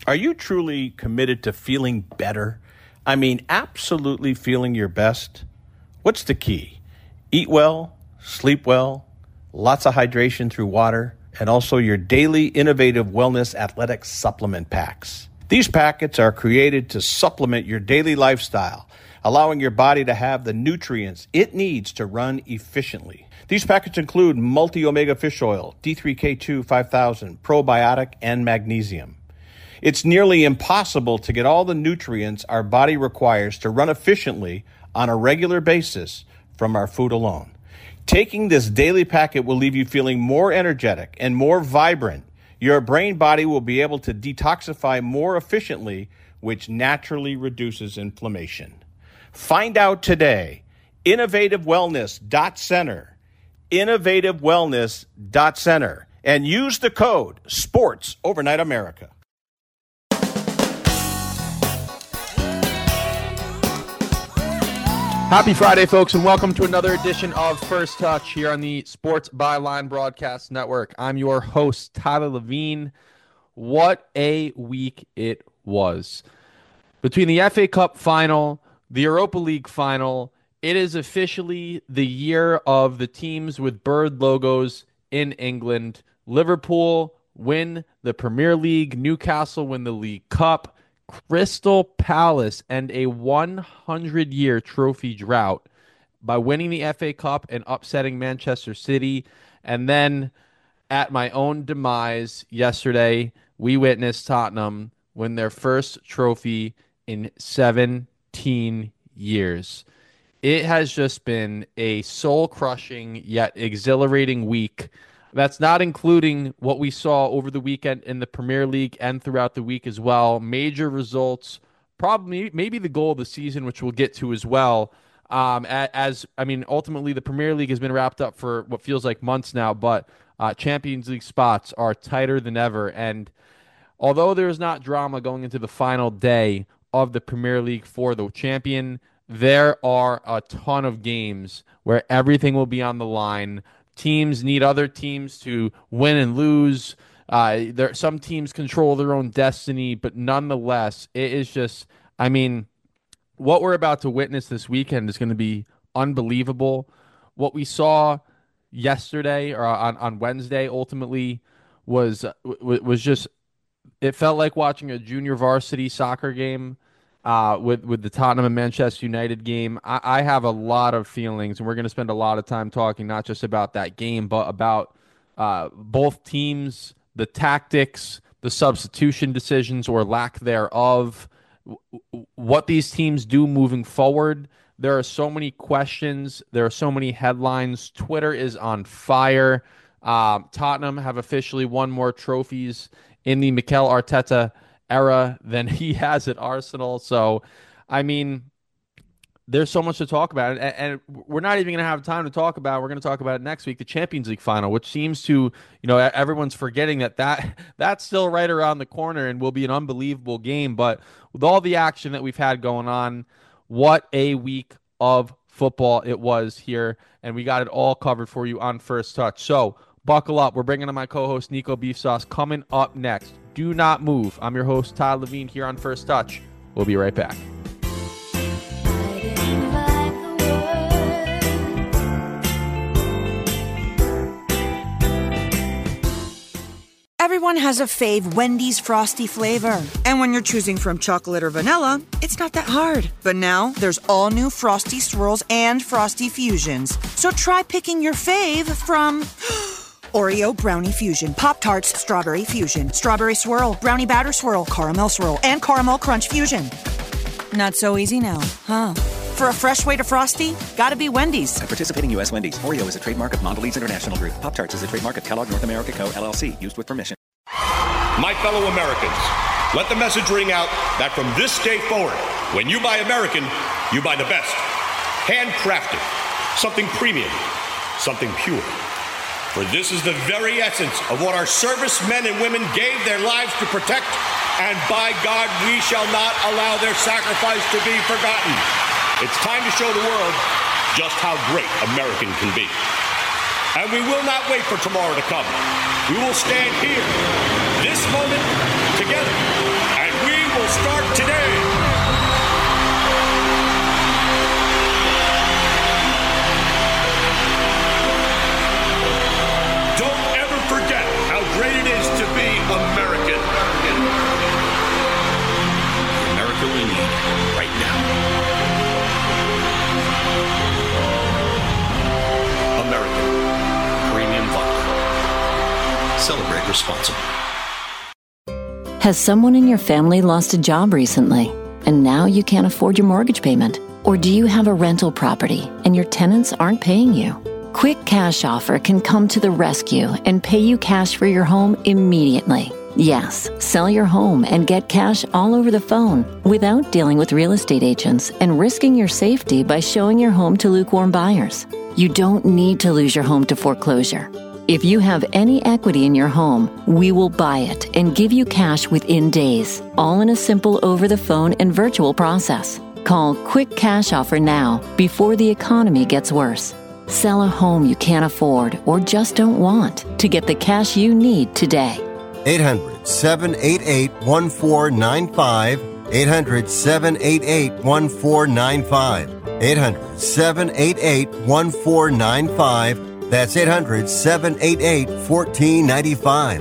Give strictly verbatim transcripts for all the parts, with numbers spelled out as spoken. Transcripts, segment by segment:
Are you truly committed to feeling better? I mean, absolutely feeling your best? What's the key? Eat well, sleep well, lots of hydration through water, and also your daily innovative wellness athletic supplement packs. These packets are created to supplement your daily lifestyle, allowing your body to have the nutrients it needs to run efficiently. These packets include multi-omega fish oil, D three K two five thousand, probiotic, and magnesium. It's nearly impossible to get all the nutrients our body requires to run efficiently on a regular basis from our food alone. Taking this daily packet will leave you feeling more energetic and more vibrant. Your brain body will be able to detoxify more efficiently, which naturally reduces inflammation. Find out today. innovative wellness dot center. innovative wellness dot center. And use the code SPORTS Overnight America. Happy Friday, folks, and welcome to another edition of First Touch here on the Sports Byline Broadcast Network. I'm your host, Tyler Levine. What a week it was. Between the F A Cup final, the Europa League final, it is officially the year of the teams with bird logos in England. Liverpool win the Premier League, Newcastle win the League Cup, Crystal Palace and a hundred-year trophy drought by winning the F A Cup and upsetting Manchester City. And then at my own demise yesterday, we witnessed Tottenham win their first trophy in seventeen years. It has just been a soul-crushing yet exhilarating week. That's not including what we saw over the weekend in the Premier League and throughout the week as well. Major results, probably maybe the goal of the season, which we'll get to as well. Um, as I mean, ultimately the Premier League has been wrapped up for what feels like months now, but uh, Champions League spots are tighter than ever. And although there is not drama going into the final day of the Premier League for the champion, there are a ton of games where everything will be on the line. Teams need other teams to win and lose. Uh, there, some teams control their own destiny, but nonetheless, it is just, I mean, what we're about to witness this weekend is going to be unbelievable. What we saw yesterday or on, on Wednesday ultimately was was just, it felt like watching a junior varsity soccer game. Uh, with, with the Tottenham and Manchester United game. I, I have a lot of feelings, and we're going to spend a lot of time talking not just about that game, but about uh, both teams, the tactics, the substitution decisions or lack thereof, w- what these teams do moving forward. There are so many questions. There are so many headlines. Twitter is on fire. Uh, Tottenham have officially won more trophies in the Mikel Arteta era than he has at Arsenal. So, I mean, there's so much to talk about. And, and we're not even going to have time to talk about, we're going to talk about it next week, the Champions League final, which seems to, you know, everyone's forgetting that, that that's still right around the corner and will be an unbelievable game. But with all the action that we've had going on, what a week of football it was here. And we got it all covered for you on First Touch. So buckle up. We're bringing in my co-host, Nico Beef Sauce, coming up next. Do not move. I'm your host, Todd Levine, here on First Touch. We'll be right back. Everyone has a fave Wendy's Frosty flavor. And when you're choosing from chocolate or vanilla, it's not that hard. But now, there's all new Frosty Swirls and Frosty Fusions. So try picking your fave from Oreo Brownie Fusion, Pop-Tarts Strawberry Fusion, Strawberry Swirl, Brownie Batter Swirl, Caramel Swirl, and Caramel Crunch Fusion. Not so easy now, huh? For a fresh way to Frosty, gotta be Wendy's. At participating U S Wendy's, Oreo is a trademark of Mondelez International Group. Pop-Tarts is a trademark of Kellogg North America Co., L L C, used with permission. My fellow Americans, let the message ring out that from this day forward, when you buy American, you buy the best. Handcrafted, something premium, something pure. For this is the very essence of what our servicemen and women gave their lives to protect, and by God, we shall not allow their sacrifice to be forgotten. It's time to show the world just how great American can be. And we will not wait for tomorrow to come. We will stand here, this moment, together, Celebrate responsibly. Has someone in your family lost a job recently, and now you can't afford your mortgage payment? Or do you have a rental property and your tenants aren't paying you? Quick Cash Offer can come to the rescue and pay you cash for your home immediately. Yes, sell your home and get cash all over the phone without dealing with real estate agents and risking your safety by showing your home to lukewarm buyers. You don't need to lose your home to foreclosure. If you have any equity in your home, we will buy it and give you cash within days, all in a simple over-the-phone and virtual process. Call Quick Cash Offer now before the economy gets worse. Sell a home you can't afford or just don't want to get the cash you need today. eight hundred, seven eight eight, one four nine five. eight hundred, seven eight eight, one four nine five. eight hundred, seven eight eight, one four nine five. That's eight hundred, seven eight eight, one four nine five.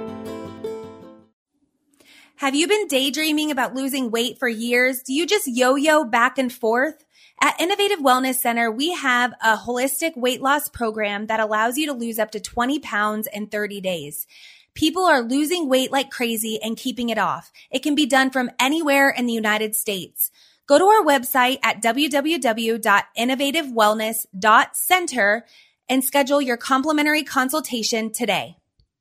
Have you been daydreaming about losing weight for years? Do you just yo-yo back and forth? At Innovative Wellness Center, we have a holistic weight loss program that allows you to lose up to twenty pounds in thirty days. People are losing weight like crazy and keeping it off. It can be done from anywhere in the United States. Go to our website at w w w dot innovative wellness dot center and schedule your complimentary consultation today.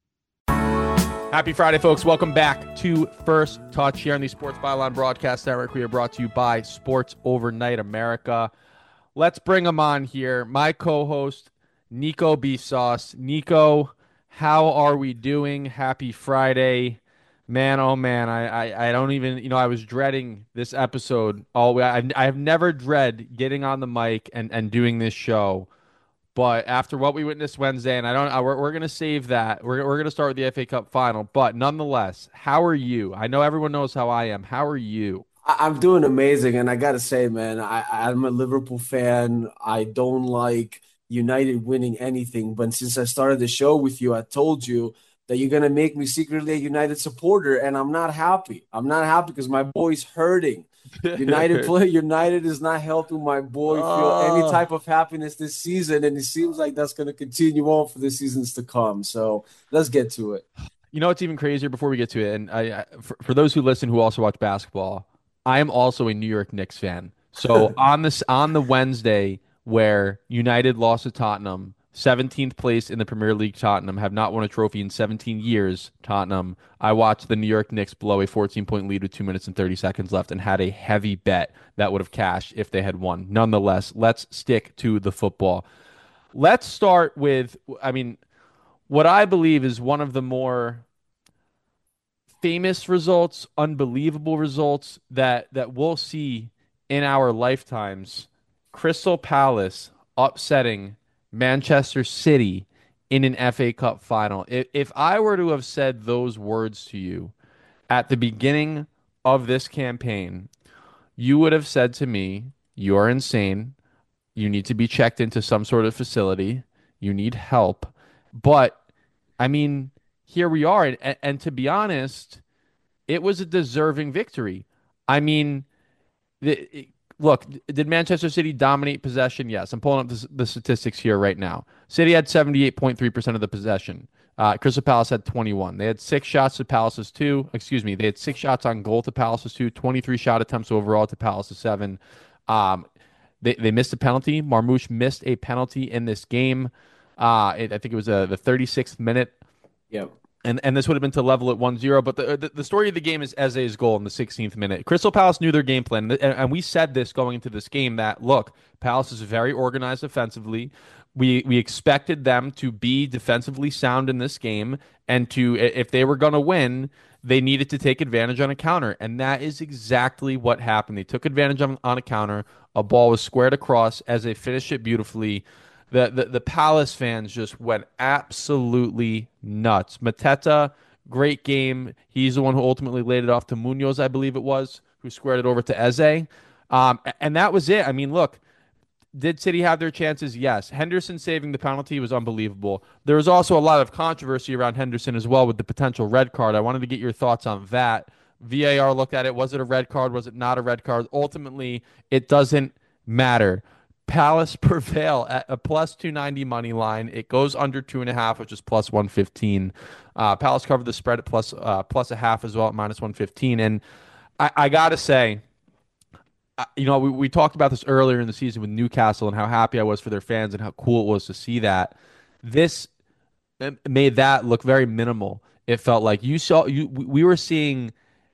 Happy Friday, folks. Welcome back to First Touch here on the Sports Byline Broadcast Network. We are brought to you by Sports Overnight America. Let's bring them on here. My co-host, Nico B. Sauce. Nico, how are we doing? Happy Friday. Man, oh man, I, I, I don't even, you know, I was dreading this episode. All I, I have never dread getting on the mic and, and doing this show. But after what we witnessed Wednesday, and I don't, we're, we're going to save that. We're, we're going to start with the F A Cup final. But nonetheless, how are you? I know everyone knows how I am. How are you? I'm doing amazing. And I got to say, man, I, I'm a Liverpool fan. I don't like United winning anything. But since I started the show with you, I told you that you're going to make me secretly a United supporter. And I'm not happy. I'm not happy because my boy's hurting. United play. United is not helping my boy feel oh. any type of happiness this season, and it seems like that's going to continue on for the seasons to come. So let's get to it. You know, it's even crazier before we get to it. And I, I for, for those who listen who also watch basketball, I am also a New York Knicks fan. So on this on the Wednesday where United lost to Tottenham, seventeenth place in the Premier League, Tottenham have not won a trophy in seventeen years. Tottenham. I watched the New York Knicks blow a fourteen-point lead with two minutes and thirty seconds left and had a heavy bet that would have cashed if they had won. Nonetheless, let's stick to the football. Let's start with, I mean, what I believe is one of the more famous results, unbelievable results that, that we'll see in our lifetimes. Crystal Palace upsetting Manchester City in an F A Cup final. If, if I were to have said those words to you at the beginning of this campaign, you would have said to me, you're insane. You need to be checked into some sort of facility. You need help. But, I mean, here we are. And, and to be honest, it was a deserving victory. I mean, the, it, Look, did Manchester City dominate possession? Yes. I'm pulling up the, the statistics here right now. City had seventy-eight point three percent of the possession. Uh, Crystal Palace had twenty-one. They had six shots to Palace's two. Excuse me. They had six shots on goal to Palace's two, twenty-three shot attempts overall to Palace's seven. Um, they, they missed a penalty. Marmoush missed a penalty in this game. Uh, it, I think it was uh, the thirty-sixth minute. Yep. And and this would have been to level at one zero. But the, the the story of the game is Eze's goal in the sixteenth minute. Crystal Palace knew their game plan. And, and we said this going into this game that, look, Palace is very organized offensively. We we expected them to be defensively sound in this game. And to if they were going to win, they needed to take advantage on a counter. And that is exactly what happened. They took advantage on, on a counter. A ball was squared across. Eze finished it beautifully. The, the the Palace fans just went absolutely nuts. Mateta, great game. He's the one who ultimately laid it off to Munoz, I believe it was, who squared it over to Eze. Um, and that was it. I mean, look, did City have their chances? Yes. Henderson saving the penalty was unbelievable. There was also a lot of controversy around Henderson as well with the potential red card. I wanted to get your thoughts on that. V A R looked at it. Was it a red card? Was it not a red card? Ultimately, it doesn't matter. Palace prevail at a plus two ninety money line. It goes under two and a half, which is plus one fifteen. Uh, Palace covered the spread at plus, uh, plus a half as well at minus one fifteen. And I, I got to say, uh, you know, we, we talked about this earlier in the season with Newcastle and how happy I was for their fans and how cool it was to see that. This made that look very minimal. It felt like you saw you we were seeing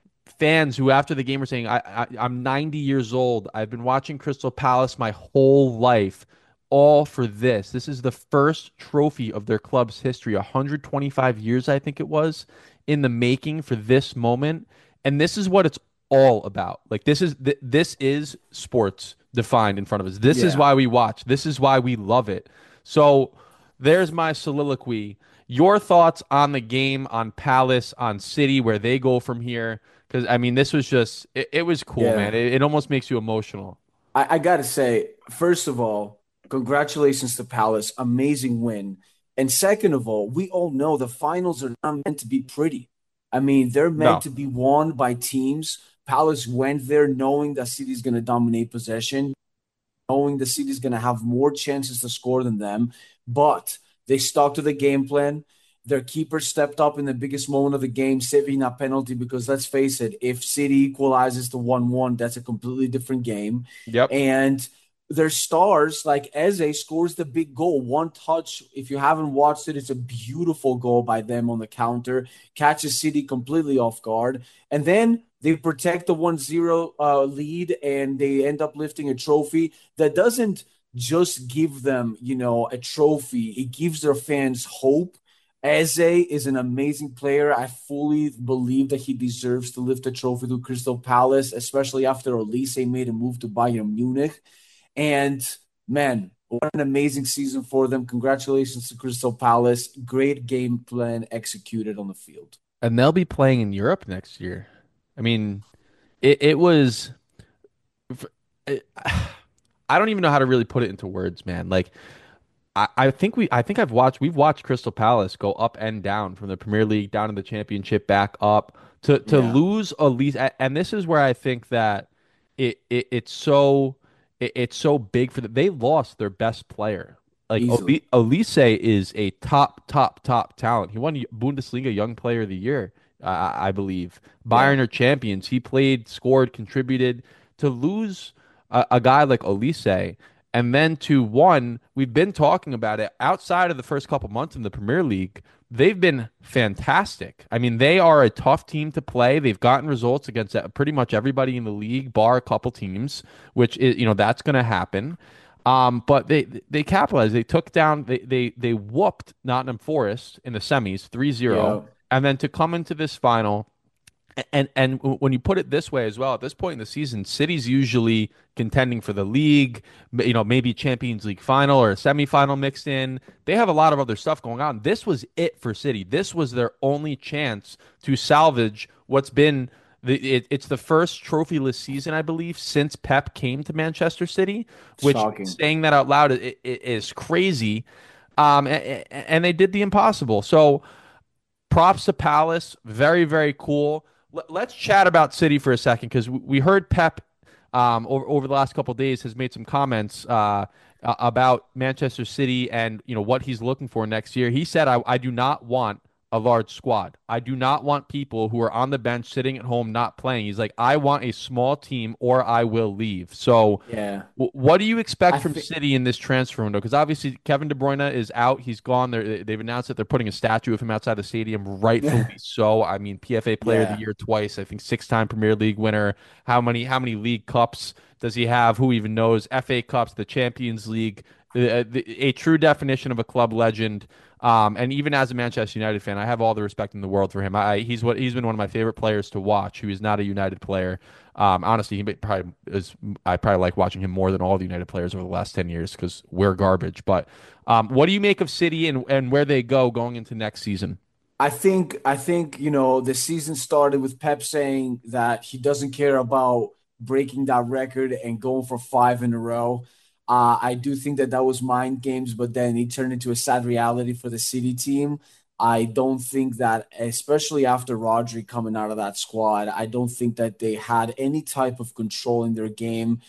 fans who after the game were saying, I, I, I'm ninety years old. I've been watching Crystal Palace my whole life, all for this. This is the first trophy of their club's history, one hundred twenty-five years, I think it was, in the making for this moment. And this is what it's all about. Like this is th- this is sports defined in front of us. This Yeah. is why we watch. This is why we love it. So there's my soliloquy. Your thoughts on the game, on Palace, on City, where they go from here? Because, I mean, this was just, it, it was cool, Yeah. man. It, it almost makes you emotional. I, I got to say, first of all, congratulations to Palace. Amazing win. And second of all, we all know the finals are not meant to be pretty. I mean, they're meant No. to be won by teams. Palace went there knowing that City's going to dominate possession, knowing the City's going to have more chances to score than them. But they stuck to the game plan. Their keeper stepped up in the biggest moment of the game, saving a penalty because, let's face it, if City equalizes to one one, that's a completely different game. Yep. And their stars, like Eze, scores the big goal. One touch. If you haven't watched it, it's a beautiful goal by them on the counter. Catches City completely off guard. And then they protect the one zero uh, lead, and they end up lifting a trophy that doesn't just give them, you know, a trophy. It gives their fans hope. Eze is an amazing player. I fully believe that he deserves to lift a trophy to Crystal Palace, especially after Olise made a move to Bayern Munich. And, man, what an amazing season for them. Congratulations to Crystal Palace. Great game plan executed on the field. And they'll be playing in Europe next year. I mean, it, it was, it, I don't even know how to really put it into words, man. Like, I, I think we I think I've watched we've watched Crystal Palace go up and down from the Premier League down to the Championship back up to to Yeah. lose a least, and this is where I think that it, it it's so it, it's so big for them. They lost their best player. Like Easily. Olise is a top top top talent. He won Bundesliga Young Player of the Year, uh, I believe. Bayern are champions. He played, scored, contributed. To lose a, a guy like Olise. And then to one, we've been talking about it outside of the first couple months in the Premier League. They've been fantastic. I mean, they are a tough team to play. They've gotten results against pretty much everybody in the league, bar a couple teams, which is, you know, that's going to happen. Um, but they they capitalized. They took down, they they they whooped Nottingham Forest in the semis three zero. Yeah. And then to come into this final. And and when you put it this way as well, at this point in the season, City's usually contending for the league, you know, maybe Champions League final or a semifinal mixed in. They have a lot of other stuff going on. This was it for City. This was their only chance to salvage what's been the. It, it's the first trophyless season, I believe, since Pep came to Manchester City. Which Shocking. Saying that out loud it, it is crazy. Um, and, and they did the impossible. So props to Palace. Very very cool. Let's chat about City for a second because we heard Pep um, over over the last couple of days has made some comments uh, about Manchester City and you know what he's looking for next year. He said, "I, I do not want a large squad. I do not want people who are on the bench sitting at home not playing." He's like, "I want a small team or I will leave." So, Yeah. w- what do you expect I from thi- City in this transfer window? Because obviously Kevin De Bruyne is out; he's gone. They're, they've announced that they're putting a statue of him outside the stadium, rightfully so. I mean, P F A Player of Yeah. the Year twice. I think six-time Premier League winner. How many how many league cups does he have? Who even knows? F A Cups, the Champions League. Uh, the, a true definition of a club legend. Um, and even as a Manchester United fan, I have all the respect in the world for him. I, he's what he's been one of my favorite players to watch. Who is not a United player. Um, honestly, he probably is. I probably like watching him more than all the United players over the last ten years because we're garbage. But um, what do you make of City and and where they go going into next season? I think I think you know the season started with Pep saying that he doesn't care about breaking that record and going for five in a row. Uh, I do think that that was mind games, but then it turned into a sad reality for the City team. I don't think that, especially after Rodri coming out of that squad, I don't think that they had any type of control in their game.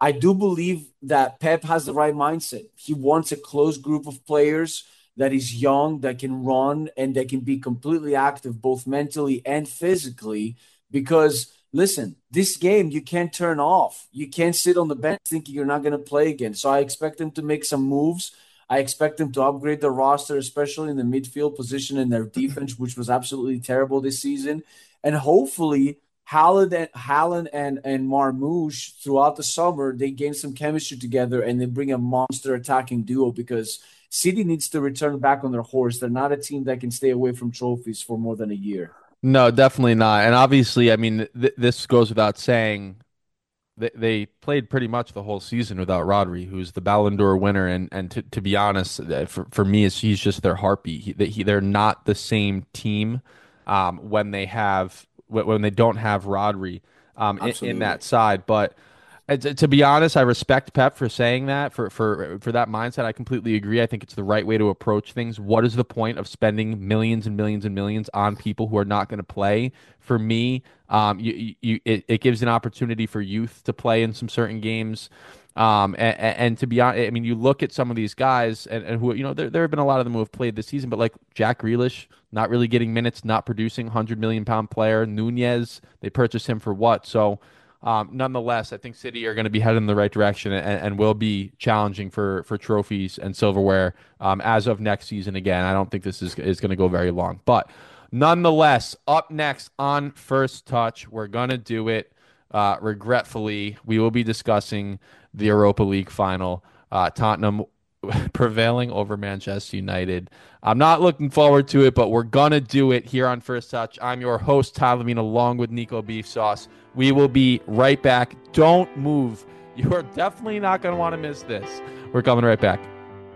I do believe that Pep has the right mindset. He wants a close group of players that is young, that can run, and that can be completely active, both mentally and physically. Because, listen, this game you can't turn off. You can't sit on the bench thinking you're not going to play again. So I expect them to make some moves. I expect them to upgrade the roster, especially in the midfield position and their defense, which was absolutely terrible this season. And hopefully Haaland and, Haaland and, and Marmoush, throughout the summer, they gain some chemistry together and they bring a monster attacking duo, because City needs to return back on their horse. They're not a team that can stay away from trophies for more than a year. No, definitely not. And obviously, I mean, th- this goes without saying. They, they played pretty much the whole season without Rodri, who's the Ballon d'Or winner. And, and to, to be honest, for, for me, is he's just their heartbeat. He, he, they're not the same team um, when they have when they don't have Rodri um, in, in that side. But uh, to, to be honest, I respect Pep for saying that, for, for, for that mindset. I completely agree. I think it's the right way to approach things. What is the point of spending millions and millions and millions on people who are not going to play? For me, um, you, you, it, it gives an opportunity for youth to play in some certain games. Um, and, and to be honest, I mean, you look at some of these guys and, and who, you know, there, there have been a lot of them who have played this season, but like Jack Grealish, not really getting minutes, not producing, one hundred million pound player. Nunez, they purchased him for what? So, um, nonetheless, I think City are going to be headed in the right direction and, and will be challenging for, for trophies and silverware um, as of next season. Again, I don't think this is, is going to go very long, but nonetheless, up next on First Touch, we're going to do it uh, regretfully. We will be discussing the Europa League final, uh, Tottenham prevailing over Manchester United. I'm not looking forward to it, but we're going to do it here on First Touch. I'm your host, Tyler Levine, along with Nico Beef Sauce. We will be right back. Don't move. You are definitely not going to want to miss this. We're coming right back.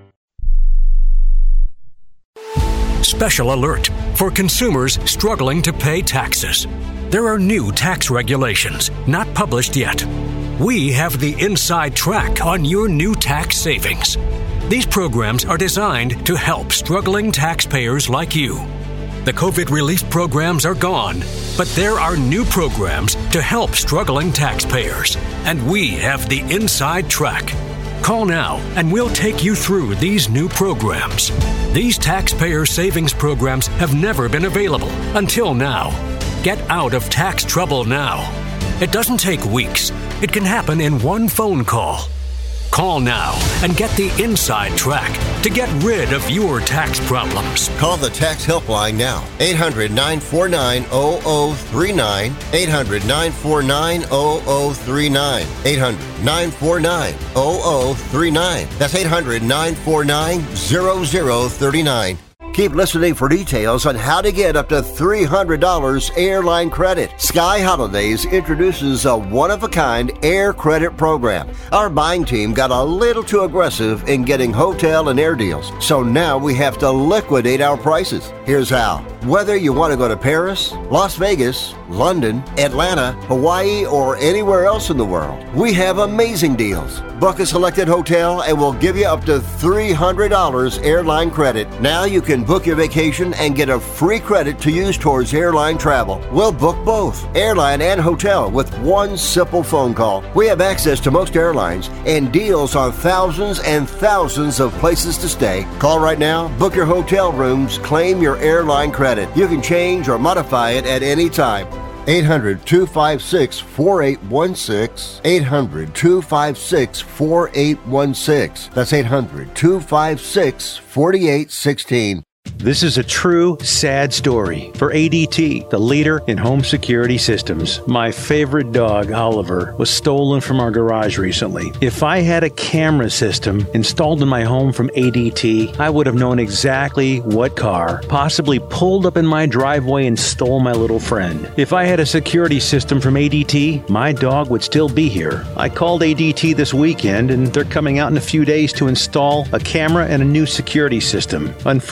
Special alert for consumers struggling to pay taxes. There are new tax regulations not published yet. We have the inside track on your new tax savings. These programs are designed to help struggling taxpayers like you. The COVID relief programs are gone, but there are new programs to help struggling taxpayers, and we have the inside track. Call now and we'll take you through these new programs. These taxpayer savings programs have never been available until now. Get out of tax trouble now. It doesn't take weeks. It can happen in one phone call. Call now and get the inside track to get rid of your tax problems. Call the tax helpline now. eight hundred, nine four nine, zero zero three nine. eight hundred, nine four nine, zero zero three nine. eight hundred, nine four nine, zero zero three nine. That's eight hundred, nine four nine, zero zero three nine. Keep listening for details on how to get up to three hundred dollars airline credit. Sky Holidays introduces a one-of-a-kind air credit program. Our buying team got a little too aggressive in getting hotel and air deals, so now we have to liquidate our prices. Here's how. Whether you want to go to Paris, Las Vegas, London, Atlanta, Hawaii, or anywhere else in the world, we have amazing deals. Book a selected hotel and we'll give you up to three hundred dollars airline credit. Now you can book your vacation and get a free credit to use towards airline travel. We'll book both, airline and hotel, with one simple phone call. We have access to most airlines and deals on thousands and thousands of places to stay. Call right now, book your hotel rooms, claim your airline credit. You can change or modify it at any time. eight hundred, two five six, four eight one six. eight hundred, two five six, four eight one six. That's eight hundred, two five six, four eight one six. This is a true, sad story for A D T, the leader in home security systems. My favorite dog, Oliver, was stolen from our garage recently. If I had a camera system installed in my home from A D T, I would have known exactly what car possibly pulled up in my driveway and stole my little friend. If I had a security system from A D T, my dog would still be here. I called A D T this weekend, and they're coming out in a few days to install a camera and a new security system. Unfortunately,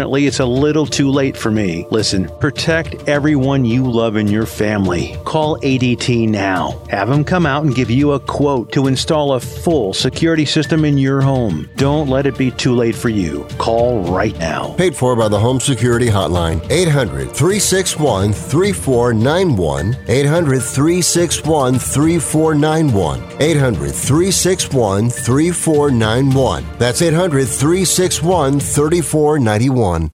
Unfortunately, it's a little too late for me. Listen, protect everyone you love in your family. Call A D T now. Have them come out and give you a quote to install a full security system in your home. Don't let it be too late for you. Call right now. Paid for by the Home Security Hotline. eight hundred, three six one, three four nine one. eight hundred, three six one, three four nine one. eight hundred, three six one, three four nine one. That's eight hundred, three six one, three four nine one.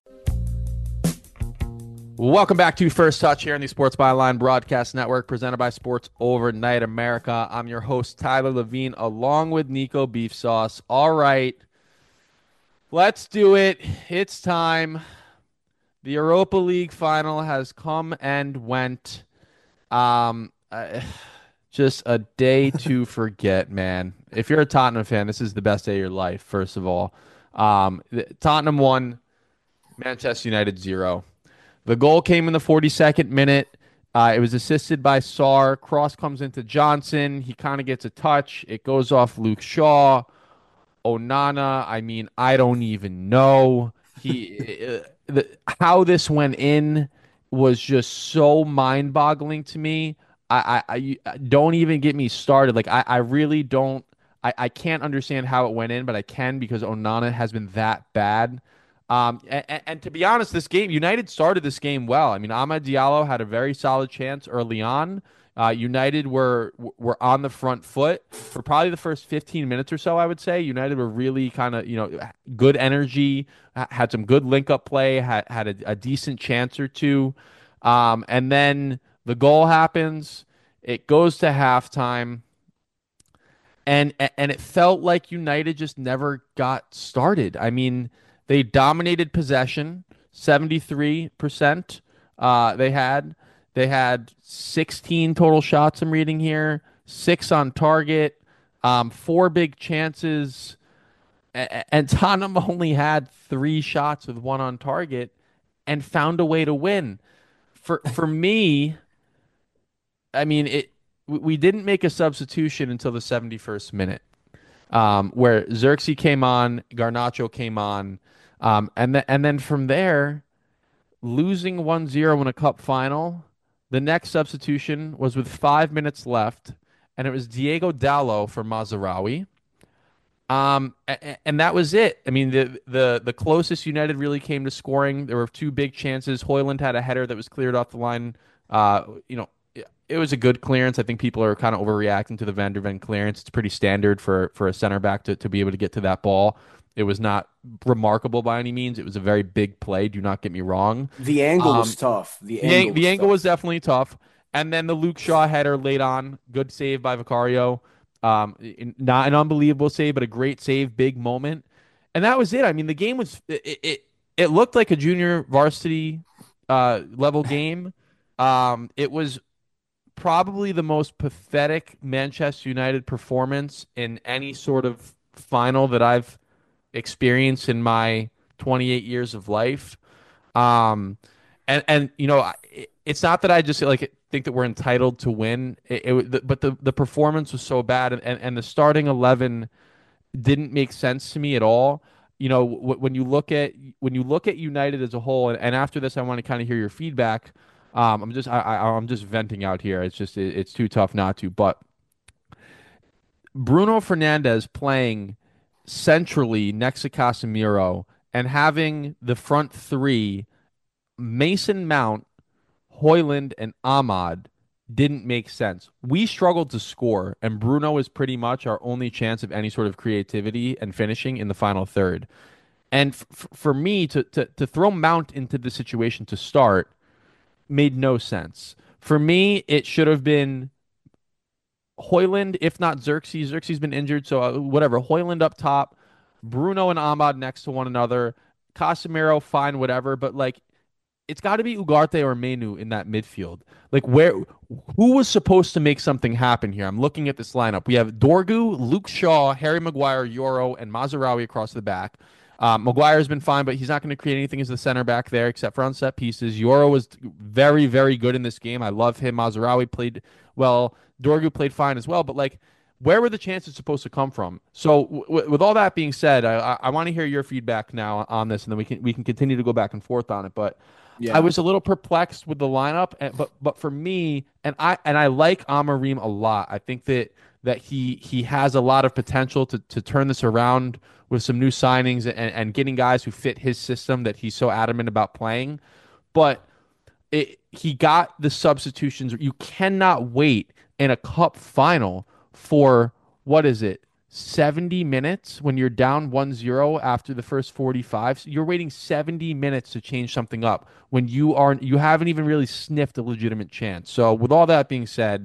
Welcome back to First Touch here on the Sports Byline Broadcast Network, presented by Sports Overnight America. I'm your host, Tyler Levine, along with Nico Beef Sauce. All right, let's do it. It's time. The Europa League final has come and went. Um, uh, just a day to forget, man. If you're a Tottenham fan, this is the best day of your life, first of all. Um, Tottenham won, Manchester United zero. The goal came in the forty-second minute. Uh, it was assisted by Sarr. Cross comes into Johnson. He kind of gets a touch. It goes off Luke Shaw. Onana, I mean, I don't even know. He, uh, the, how this went in was just so mind-boggling to me. I, I, I don't even get me started. Like, I, I really don't. I, I can't understand how it went in, but I can because Onana has been that bad. Um, and, and to be honest, this game, United started this game well. I mean, Amad Diallo had a very solid chance early on. Uh, United were were on the front foot for probably the first fifteen minutes or so, I would say. United were really kind of, you know, good energy, had some good link-up play, had, had a, a decent chance or two. Um, and then the goal happens. It goes to halftime. And and it felt like United just never got started. I mean, they dominated possession, seventy-three percent uh, they had. They had sixteen total shots, I'm reading here, six on target, um, four big chances, and Tottenham only had three shots with one on target and found a way to win. For for me, I mean, it. We didn't make a substitution until the seventy-first minute, um, where Xerxes came on, Garnacho came on, um, and, th- and then from there, losing one zero in a cup final, the next substitution was with five minutes left, and it was Diego Dallo for Mazraoui. Um, and, and that was it. I mean, the, the the closest United really came to scoring, there were two big chances. Højlund had a header that was cleared off the line, uh, you know, it was a good clearance. I think people are kind of overreacting to the Van der Ven clearance. It's pretty standard for, for a center back to, to be able to get to that ball. It was not remarkable by any means. It was a very big play. Do not get me wrong. The angle um, was tough. The, the angle, the was, angle tough. was definitely tough. And then the Luke Shaw header late on. Good save by Vicario. Um, not an unbelievable save, but a great save, big moment. And that was it. I mean, the game was it it, it looked like a junior varsity uh, level game. Um, it was probably the most pathetic Manchester United performance in any sort of final that I've experienced in my twenty-eight years of life. Um, and, and you know, it, it's not that I just like think that we're entitled to win, it, it, but the, the performance was so bad, and, and the starting eleven didn't make sense to me at all. You know, when you look at when you look at United as a whole, and, and after this, I want to kind of hear your feedback. Um, I'm just I, I, I'm just venting out here. It's just it, it's too tough not to. But Bruno Fernandes playing centrally next to Casemiro and having the front three, Mason Mount, Højlund, and Ahmad, didn't make sense. We struggled to score, and Bruno is pretty much our only chance of any sort of creativity and finishing in the final third. And f- for me to, to to throw Mount into the situation to start made no sense. For me, it should have been Højlund, if not Xerxes. Xerxes been injured, so uh, whatever. Højlund up top, Bruno and Ahmad next to one another, Casemiro, fine, whatever. But like, it's got to be Ugarte or Menu in that midfield. Like, where, who was supposed to make something happen here? I'm looking at this lineup. We have Dorgu, Luke Shaw, Harry Maguire, Yoro, and Mazraoui across the back. Um, Maguire's been fine, but he's not going to create anything as the center back there, except for on set pieces. Yoro was very, very good in this game. I love him. Mazraoui played well. Dorgu played fine as well. But like, where were the chances supposed to come from? So w- with all that being said, I, I, I want to hear your feedback now on this, and then we can we can continue to go back and forth on it. But Yeah. I was a little perplexed with the lineup, and, but but for me, and I and I like Amorim a lot. I think that that he he has a lot of potential to to turn this around with some new signings and, and getting guys who fit his system that he's so adamant about playing. But it, he got the substitutions. You cannot wait in a cup final for, what is it, seventy minutes when you're down one zero after the first forty-five. So you're waiting seventy minutes to change something up when you aren't you haven't even really sniffed a legitimate chance. So with all that being said,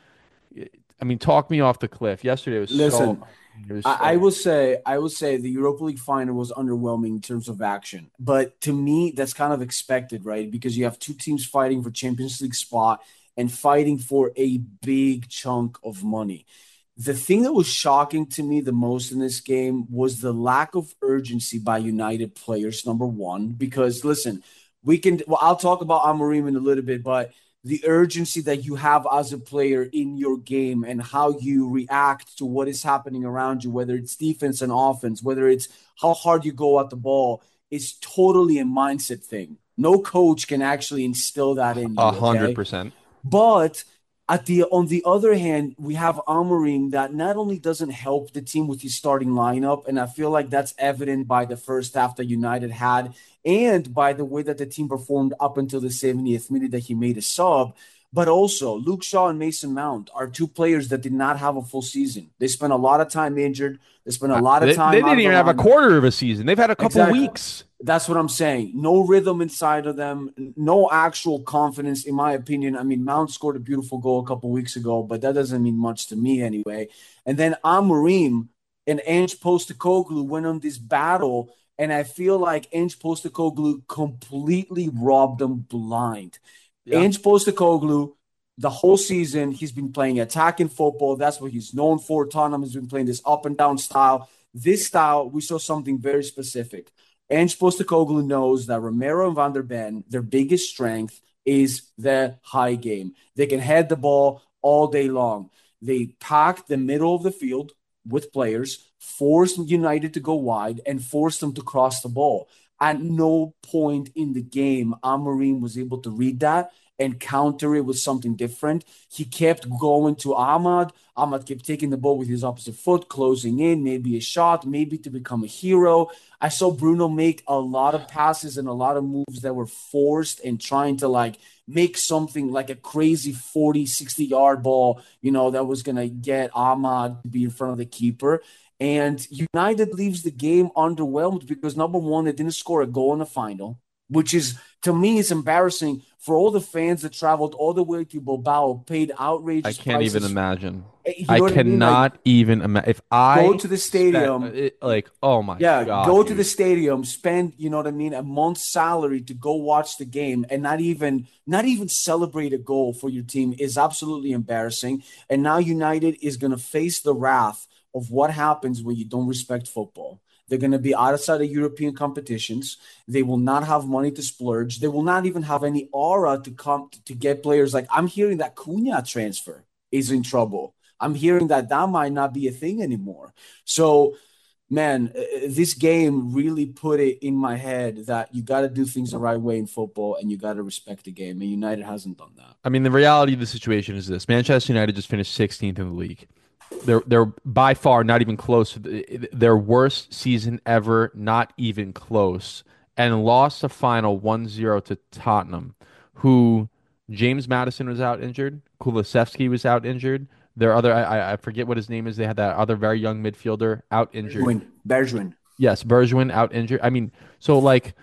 I mean, talk me off the cliff. Yesterday was Listen, so it was I, so I will say, I will say the Europa League final was underwhelming in terms of action. But to me, that's kind of expected, right? Because you have two teams fighting for Champions League spot and fighting for a big chunk of money. The thing that was shocking to me the most in this game was the lack of urgency by United players, number one. Because, listen, we can – well, I'll talk about Amorim in a little bit, but – the urgency that you have as a player in your game and how you react to what is happening around you, whether it's defense and offense, whether it's how hard you go at the ball, is totally a mindset thing. No coach can actually instill that in you. A hundred okay? percent. But at the on the other hand, we have Amorim that not only doesn't help the team with his starting lineup, and I feel like that's evident by the first half that United had, and by the way that the team performed up until the seventieth minute that he made a sub, but also Luke Shaw and Mason Mount are two players that did not have a full season. They spent a lot of time injured. They spent a lot of They, time. they didn't even have a quarter of a season. They've had a couple Exactly. weeks. That's what I'm saying. No rhythm inside of them. No actual confidence, in my opinion. I mean, Mount scored a beautiful goal a couple weeks ago, but that doesn't mean much to me anyway. And then Amorim and Ange Postecoglou went on this battle, and I feel like Ange Postecoglou completely robbed them blind. Yeah. Ange Postecoglou, the whole season, he's been playing attacking football. That's what he's known for. Tottenham has been playing this up and down style. This style, we saw something very specific. Ange Postecoglou knows that Romero and Van der Ben, their biggest strength is the high game. They can head the ball all day long. They pack the middle of the field with players, force United to go wide, and force them to cross the ball. At no point in the game, Amorim was able to read that and counter it with something different. He kept going to Ahmad. Ahmad kept taking the ball with his opposite foot, closing in, maybe a shot, maybe to become a hero. I saw Bruno make a lot of passes and a lot of moves that were forced and trying to like make something like a crazy forty, sixty-yard ball, you know, that was going to get Ahmad to be in front of the keeper. And United leaves the game underwhelmed because, number one, they didn't score a goal in the final, which is, to me, is embarrassing for all the fans that traveled all the way to Bilbao, paid outrageous I can't prices. even imagine. You know I what I mean? cannot Like, even imagine. If I go to the stadium, spent, it, like, oh my yeah, god, go dude. to the stadium, spend, you know what I mean, a month's salary to go watch the game and not even not even celebrate a goal for your team is absolutely embarrassing. And now United is going to face the wrath of what happens when you don't respect football. They're going to be outside of European competitions. They will not have money to splurge. They will not even have any aura to come to get players. Like, I'm hearing that Cunha transfer is in trouble. I'm hearing that that might not be a thing anymore. So, man, this game really put it in my head that you got to do things the right way in football and you got to respect the game. And United hasn't done that. I mean, the reality of the situation is this: Manchester United just finished sixteenth in the league. They're they're by far not even close to their worst season ever, not even close, and lost a final one zero to Tottenham, who James Maddison was out injured, Kulusevski was out injured. Their other, I I forget what his name is. They had that other very young midfielder out injured. Bergwijn. Bergwijn. Yes, Bergwijn out injured. I mean, so like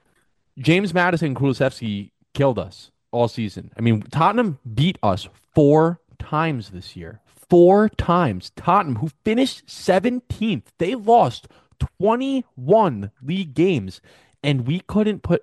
James Maddison and Kulusevski killed us all season. I mean, Tottenham beat us four times this year. Four times. Tottenham, who finished seventeenth, they lost twenty-one league games, and we couldn't put,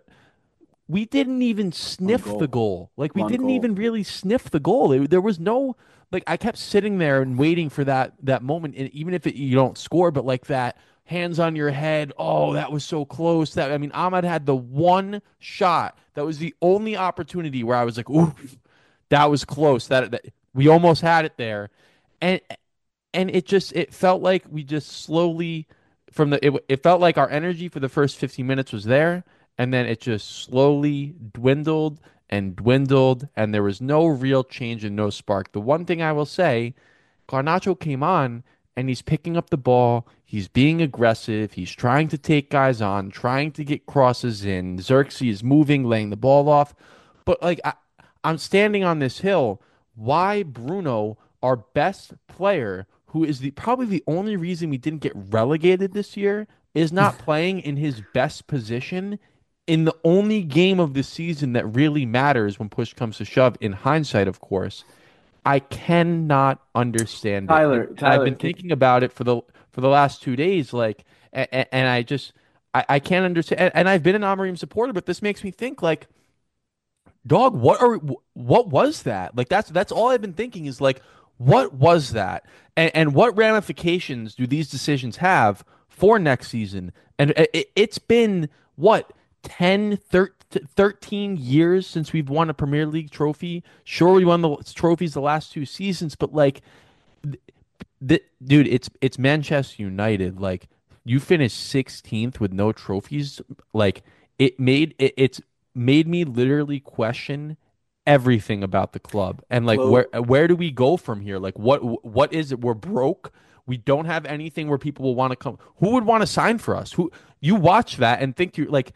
we didn't even sniff goal. the goal. Like, we One didn't goal. even really sniff the goal. It- there was no, like, I kept sitting there and waiting for that that moment, and even if it, you don't score, but like that hands on your head, oh, that was so close. That I mean, Ahmad had the one shot. That was the only opportunity where I was like, ooh, that was close. That, that we almost had it there. And and it just it felt like we just slowly from the it, it felt like our energy for the first fifteen minutes was there, and then it just slowly dwindled and dwindled, and there was no real change and no spark. The one thing I will say, Garnacho came on and he's picking up the ball, he's being aggressive, he's trying to take guys on, trying to get crosses in. Xerxes is moving, laying the ball off, but like I, I'm standing on this hill. Why Bruno, our best player, who is the probably the only reason we didn't get relegated this year, is not playing in his best position in the only game of the season that really matters when push comes to shove, in hindsight, of course. I cannot understand Tyler, it. Tyler, I've been thinking about it for the for the last two days, like, and, and I just I, I can't understand. And, and I've been an Amorim supporter, but this makes me think, like, dog, what are what was that? Like, that's that's all I've been thinking is, like, what was that, and and what ramifications do these decisions have for next season? And it, it's been what ten, thirteen years since we've won a Premier League trophy. Sure, we won the trophies the last two seasons, but like, the, the, dude, it's it's Manchester United. Like, you finished sixteenth with no trophies. Like, it made it, it's made me literally question everything about the club, and like, well, where where do we go from here? Like, what what is it? We're broke. We don't have anything where people will want to come. Who would want to sign for us? Who you watch that and think you're like,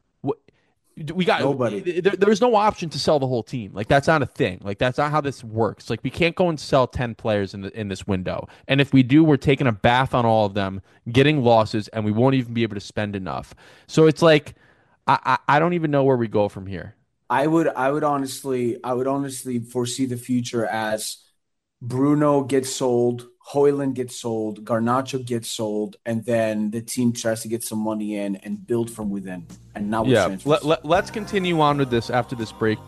we got nobody. There, there's no option to sell the whole team. Like, that's not a thing. Like, that's not how this works. Like, we can't go and sell ten players in the, in this window. And if we do, we're taking a bath on all of them, getting losses, and we won't even be able to spend enough. So it's like, I, I, I don't even know where we go from here. I would I would honestly I would honestly foresee the future as Bruno gets sold, Højlund gets sold, Garnacho gets sold, and then the team tries to get some money in and build from within. And now yeah, let, let, let's continue on with this after this break.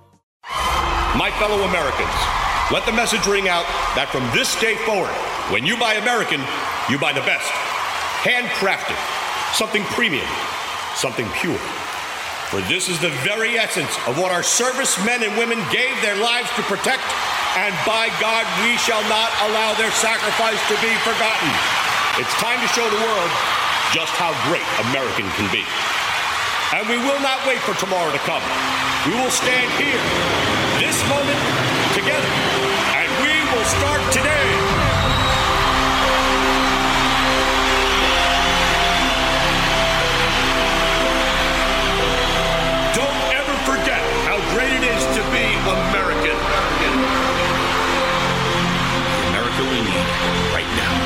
My fellow Americans, let the message ring out that from this day forward, when you buy American, you buy the best. Handcrafted, something premium, something pure. For this is the very essence of what our servicemen and women gave their lives to protect, and by God, we shall not allow their sacrifice to be forgotten. It's time to show the world just how great American can be. And we will not wait for tomorrow to come. We will stand here, this moment, together, and we will start today. Great it is to be American. The America we need right now.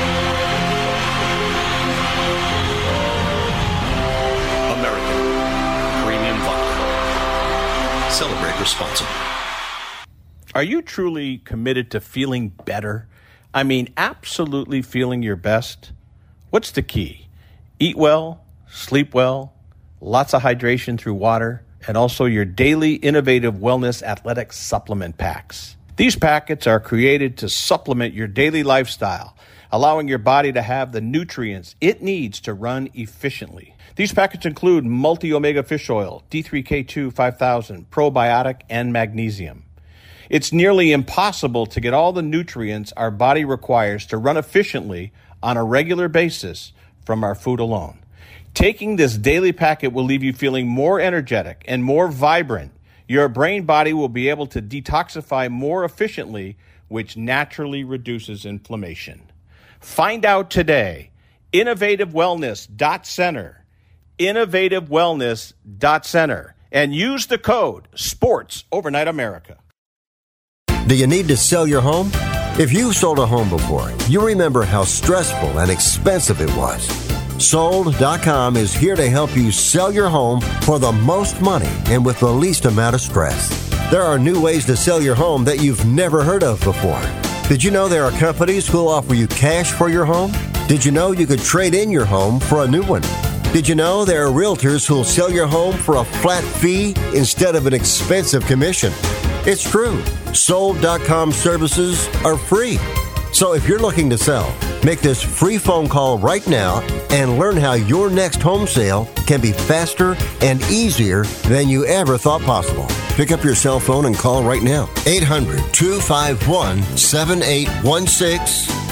American Premium Vodka. Celebrate responsibly. Are you truly committed to feeling better? I mean, absolutely feeling your best? What's the key? Eat well, sleep well, lots of hydration through water, and also your daily innovative wellness athletic supplement packs. These packets are created to supplement your daily lifestyle, allowing your body to have the nutrients it needs to run efficiently. These packets include multi-omega fish oil, D three K two five thousand, probiotic, and magnesium. It's nearly impossible to get all the nutrients our body requires to run efficiently on a regular basis from our food alone. Taking this daily packet will leave you feeling more energetic and more vibrant. Your brain body will be able to detoxify more efficiently, which naturally reduces inflammation. Find out today. innovative wellness dot center. innovative wellness dot center. And use the code SPORTS Overnight America. Do you need to sell your home? If you've sold a home before, you remember how stressful and expensive it was. Sold dot com is here to help you sell your home for the most money and with the least amount of stress. There are new ways to sell your home that you've never heard of before. Did you know there are companies who'll offer you cash for your home? Did you know you could trade in your home for a new one? Did you know there are realtors who'll sell your home for a flat fee instead of an expensive commission? It's true. Sold dot com services are free. So if you're looking to sell, make this free phone call right now and learn how your next home sale can be faster and easier than you ever thought possible. Pick up your cell phone and call right now. eight hundred two five one seven eight one six.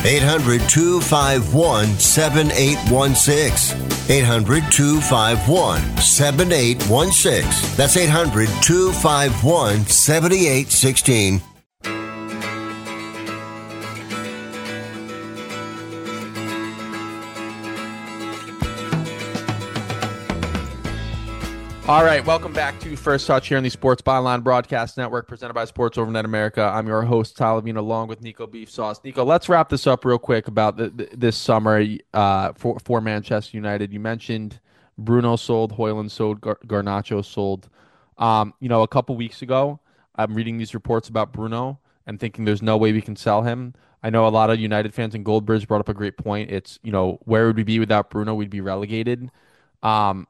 eight hundred, two five one, seven eight one six. eight hundred, two five one, seven eight one six. That's eight hundred, two five one, seven eight one six. All right, welcome back to First Touch here on the Sports Byline Broadcast Network, presented by Sports Overnet America. I'm your host, Tyler Levine, along with Nico Beef Sauce. Nico, let's wrap this up real quick about the, the, this summer uh, for, for Manchester United. You mentioned Bruno sold, Højlund sold, Gar- Garnacho sold. Um, you know, a couple weeks ago, I'm reading these reports about Bruno and thinking there's no way we can sell him. I know a lot of United fans, and Goldbridge brought up a great point. It's, you know, where would we be without Bruno? We'd be relegated. Um,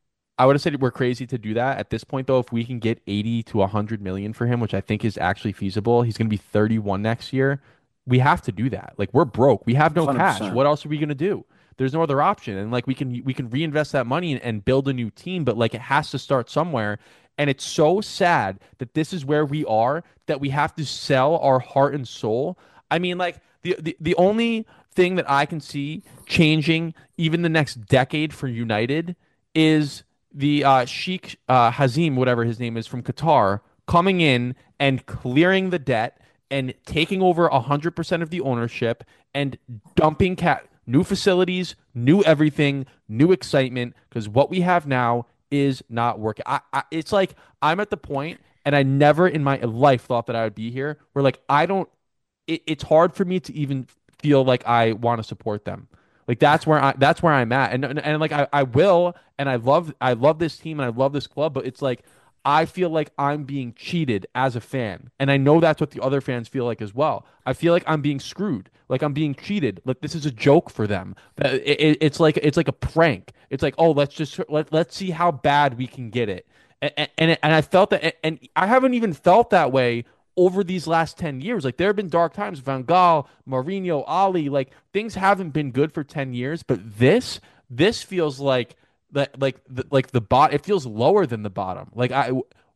I would have said we're crazy to do that. At this point, though, if we can get eighty to one hundred million for him, which I think is actually feasible, he's going to be thirty-one next year. We have to do that. Like, we're broke. We have no one hundred percent cash. What else are we going to do? There's no other option. And like, we can we can reinvest that money and, and build a new team, but like, it has to start somewhere. And it's so sad that this is where we are, that we have to sell our heart and soul. I mean, like, the the, the only thing that I can see changing even the next decade for United is the uh, Sheikh uh, Hazim, whatever his name is, from Qatar, coming in and clearing the debt and taking over one hundred percent of the ownership and dumping cat new facilities, new everything, new excitement, because what we have now is not working. I, I, it's like I'm at the point, and I never in my life thought that I would be here, where like I don't, it, it's hard for me to even feel like I want to support them. Like that's where I that's where I'm at. And and, and like I, I will, and I love I love this team and I love this club, but it's like I feel like I'm being cheated as a fan. And I know that's what the other fans feel like as well. I feel like I'm being screwed. Like I'm being cheated. Like this is a joke for them. It, it, it's like it's like a prank. It's like, oh, let's just let, let's see how bad we can get it. And and, and I felt that, and I haven't even felt that way over these last ten years. Like there have been dark times, Van Gaal, Mourinho, Ali, like things haven't been good for ten years, but this, this feels like that, like, the, like the bot, it feels lower than the bottom. Like I,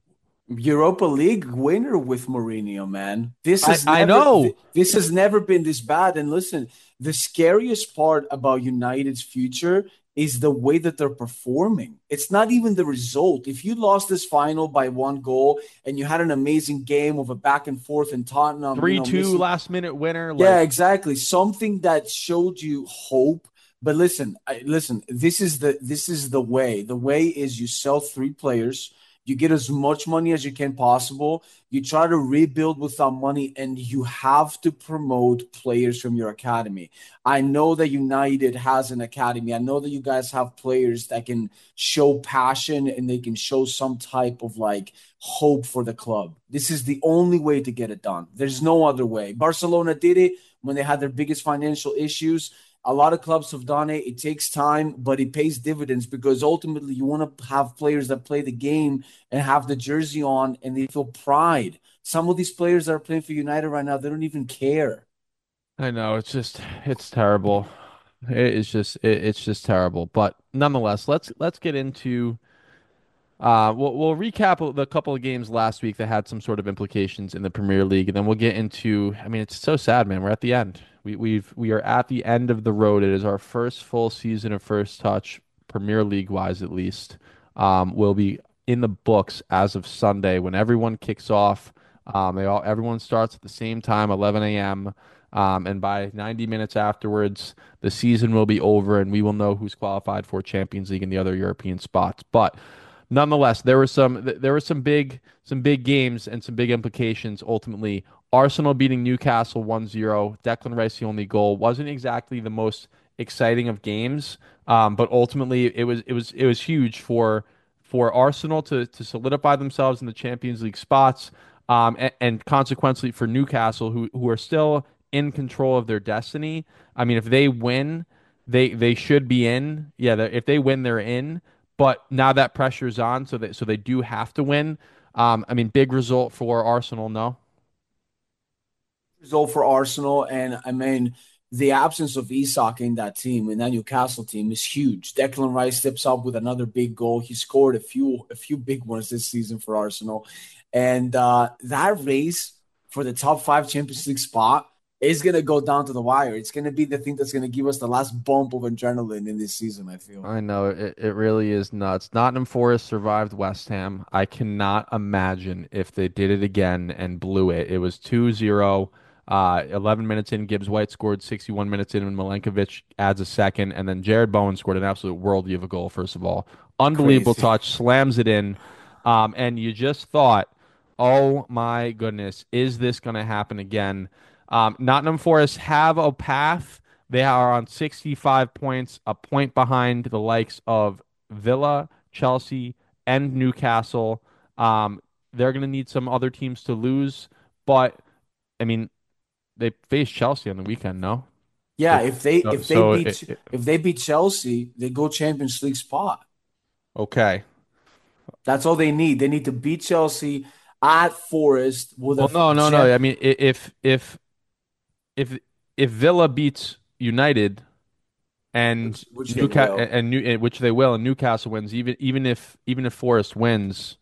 Europa League winner with Mourinho, man. This is I, never, I know th- this has never been this bad. And listen, the scariest part about United's future is the way that they're performing. It's not even the result. If you lost this final by one goal and you had an amazing game of a back and forth in Tottenham, three you know, two missing... last minute winner. Like... Yeah, exactly. Something that showed you hope. But listen, I, listen. This is the this is the way. The way is you sell three players. You get as much money as you can possible. You try to rebuild with that money, and you have to promote players from your academy. I know that United has an academy. I know that you guys have players that can show passion and they can show some type of like hope for the club. This is the only way to get it done. There's no other way. Barcelona did it when they had their biggest financial issues. A lot of clubs have done it. It takes time, but it pays dividends because ultimately you want to have players that play the game and have the jersey on and they feel pride. Some of these players that are playing for United right now, they don't even care. I know. It's just, it's terrible. It is just, it, it's just terrible. But nonetheless, let's, let's get into, uh, we'll, we'll recap the couple of games last week that had some sort of implications in the Premier League. And then we'll get into, I mean, it's so sad, man. We're at the end. We we've we are at the end of the road. It is our first full season of First Touch, Premier League wise at least. Um, will be in the books as of Sunday when everyone kicks off. Um, they all everyone starts at the same time, eleven a.m. Um, and by ninety minutes afterwards, the season will be over, and we will know who's qualified for Champions League and the other European spots. But nonetheless, there were some there were some big some big games and some big implications ultimately. Arsenal beating Newcastle one zero. Declan Rice, the only goal. Wasn't exactly the most exciting of games, um, but ultimately it was it was it was huge for for Arsenal to to solidify themselves in the Champions League spots, um, and, and consequently for Newcastle, who who are still in control of their destiny. I mean, if they win, they they should be in. Yeah, if they win, they're in. But now that pressure's on, so that so they do have to win. Um, I mean, big result for Arsenal, no? Result for Arsenal, and I mean the absence of Isak in that team, in that Newcastle team, is huge. Declan Rice steps up with another big goal. He scored a few a few big ones this season for Arsenal, and uh, that race for the top five Champions League spot, it's going to go down to the wire. It's going to be the thing that's going to give us the last bump of adrenaline in this season, I feel. I know. It, it really is nuts. Nottingham Forest survived West Ham. I cannot imagine if they did it again and blew it. It was two zero. Uh, eleven minutes in, Gibbs White scored. sixty-one minutes in, and Milenkovic adds a second. And then Jared Bowen scored an absolute worldie of a goal, first of all. Unbelievable Crazy. touch, slams it in. Um, and you just thought, oh my goodness, is this going to happen again? Um, Nottingham Forest have a path. They are on sixty-five points, a point behind the likes of Villa, Chelsea, and Newcastle. Um, they're going to need some other teams to lose. But, I mean, they face Chelsea on the weekend, no? Yeah, So- if they so- if they so beat it- it- if they beat Chelsea, they go Champions League spot. Okay. That's all they need. They need to beat Chelsea at Forest with Well, a no, no, champ- no. I mean, i- if if if if Villa beats United and Which- which they Newcastle will. and New and which they will, and Newcastle wins, even even if even if Forest wins,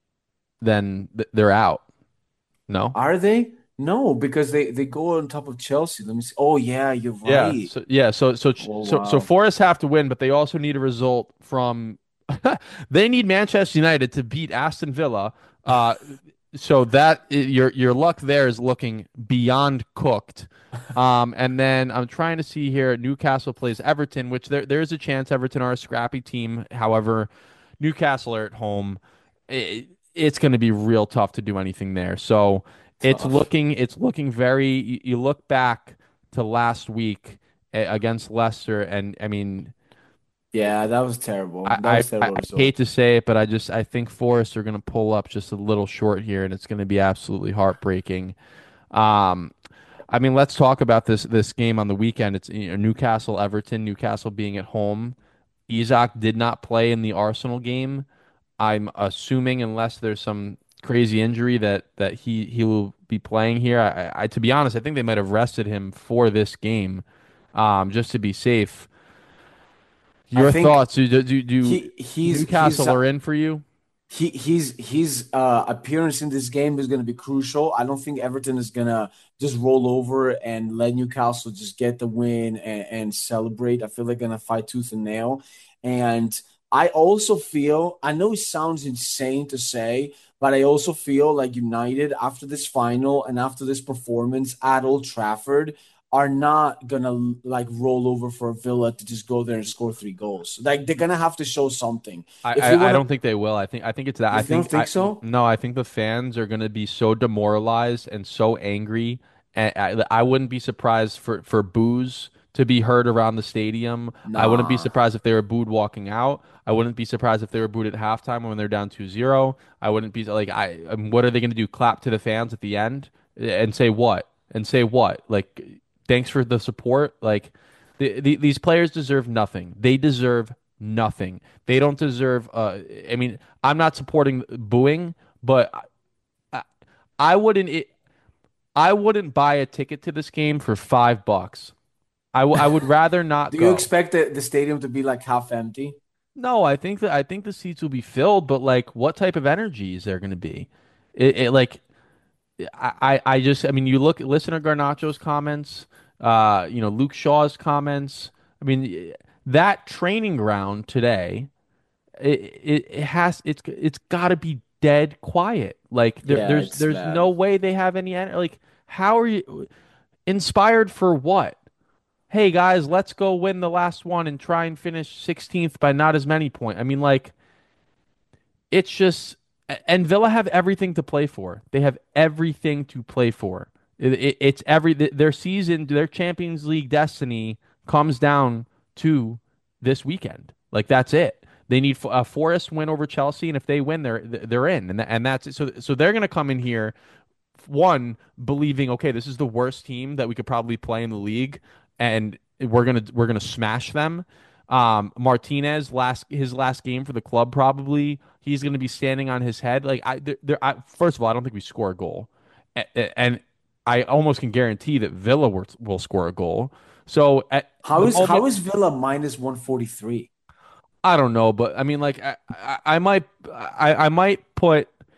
then th- they're out. No. Are they? No, because they they go on top of Chelsea. Let me see. Oh yeah, you're Yeah. right. So yeah. So so Oh, so so wow. Forest have to win, but they also need a result from. They need Manchester United to beat Aston Villa. Uh, so that your your luck there is looking beyond cooked. Um, and then I'm trying to see here. Newcastle plays Everton, which there there is a chance Everton are a scrappy team. However, Newcastle are at home. It, it's going to be real tough to do anything there. So it's Tough. looking it's looking very. You, you look back to last week eh, against Leicester, and I mean. Yeah, that was terrible. I, That I, was I terrible result. hate to say it, but I just I think Forest are going to pull up just a little short here, and it's going to be absolutely heartbreaking. Um, I mean, let's talk about this this game on the weekend. It's you know, Newcastle Everton. Newcastle being at home. Isak did not play in the Arsenal game. I'm assuming, unless there's some crazy injury, that that he he will be playing here. I, I to be honest, I think they might have rested him for this game, um, just to be safe. Your I think thoughts? Do, do, do he he's Newcastle he's are in for you? he he's his uh, appearance in this game is going to be crucial. I don't think Everton is going to just roll over and let Newcastle just get the win and, and celebrate. I feel they're going to fight tooth and nail. And I also feel, I know it sounds insane to say, but I also feel like United, after this final and after this performance at Old Trafford, are not gonna like roll over for Villa to just go there and score three goals. Like they're gonna have to show something. I, If I, you I wanna- don't think they will. I think I think it's that. You I don't think think I- so? No, I think the fans are going to be so demoralized and so angry. And I, I wouldn't be surprised for for boos to be heard around the stadium. I wouldn't be Nah. surprised if they were booed walking out. I wouldn't be surprised if they were booed at halftime when they're down two zero. I wouldn't be like I. um, What are they going to do? Clap to the fans at the end and say what? And say what? Like thanks for the support. Like the, the, these players deserve nothing. They deserve nothing. They don't deserve. Uh, I mean, I'm not supporting booing, but I, I wouldn't. It, I wouldn't buy a ticket to this game for five bucks. I, w- I would rather not Do go. you expect the, the stadium to be like half empty? No, I think that I think the seats will be filled, but like, what type of energy is there going to be? It, it like, I, I I just, I mean, you look, listen to Garnacho's comments, uh, you know, Luke Shaw's comments. I mean, that training ground today, it it, it has, it's it's got to be dead quiet. Like, there, Yeah, there's it's there's bad. no way they have any en- like, how are you inspired for what? Hey guys, let's go win the last one and try and finish sixteenth by not as many points. I mean, like, it's just, and Villa have everything to play for. They have everything to play for. It, it, it's every their season, their Champions League destiny comes down to this weekend. Like that's it. They need a Forest win over Chelsea, and if they win, they're they're in, and and that's it. So so they're going to come in here, one believing, okay, this is the worst team that we could probably play in the league, and we're gonna we're gonna smash them. Um, Martinez last his last game for the club, probably he's going to be standing on his head. Like I, there, there, I, first of all, I don't think we score a goal, A- and I almost can guarantee that Villa will, will score a goal. So at How the is moment- how is Villa minus one forty three? I don't know, but I mean, like I, I, I might I, I might put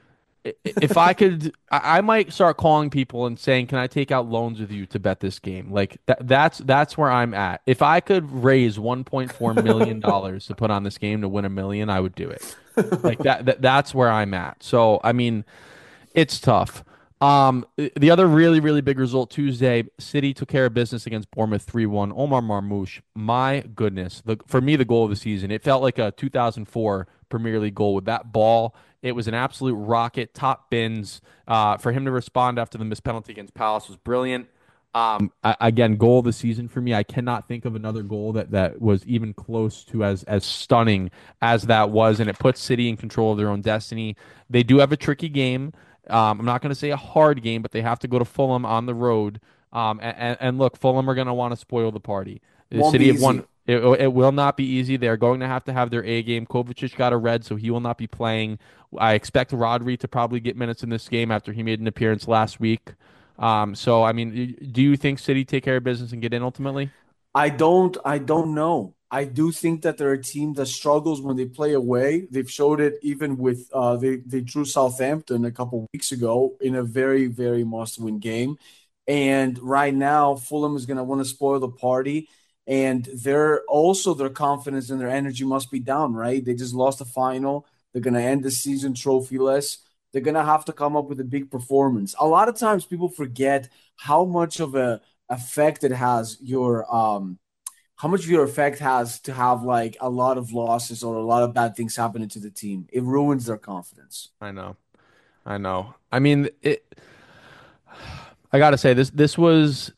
if I could, I, I might start calling people and saying, "Can I take out loans with you to bet this game?" Like that. That's that's where I'm at. If I could raise one point four million dollars to put on this game to win a million, I would do it. Like that, that. That's where I'm at. So I mean, it's tough. Um, the other really, really big result Tuesday, City took care of business against Bournemouth three one. Omar Marmoush, my goodness. The, for me, the goal of the season, it felt like a two thousand four Premier League goal with that ball. It was an absolute rocket, top bins. Uh, for him to respond after the missed penalty against Palace was brilliant. Um, I, again, goal of the season for me. I cannot think of another goal that, that was even close to as, as stunning as that was, and it puts City in control of their own destiny. They do have a tricky game. Um, I'm not going to say a hard game, but they have to go to Fulham on the road. Um, and, and look, Fulham are going to want to spoil the party. The Won't City be have won. easy. It, it will not be easy. They're going to have to have their A game. Kovacic got a red, so he will not be playing. I expect Rodri to probably get minutes in this game after he made an appearance last week. Um, so, I mean, do you think City take care of business and get in ultimately? I don't. I don't know. I do think that they're a team that struggles when they play away. They've showed it even with uh, they they drew Southampton a couple weeks ago in a very very must-win game, and right now Fulham is going to want to spoil the party, and they're also their confidence and their energy must be down. Right? They just lost the final. They're going to end the season trophyless. They're going to have to come up with a big performance. A lot of times people forget how much of a effect it has your um. how much of your effect has to have like a lot of losses or a lot of bad things happening to the team. It ruins their confidence. I know. I know. I mean, it, I got to say this, this was,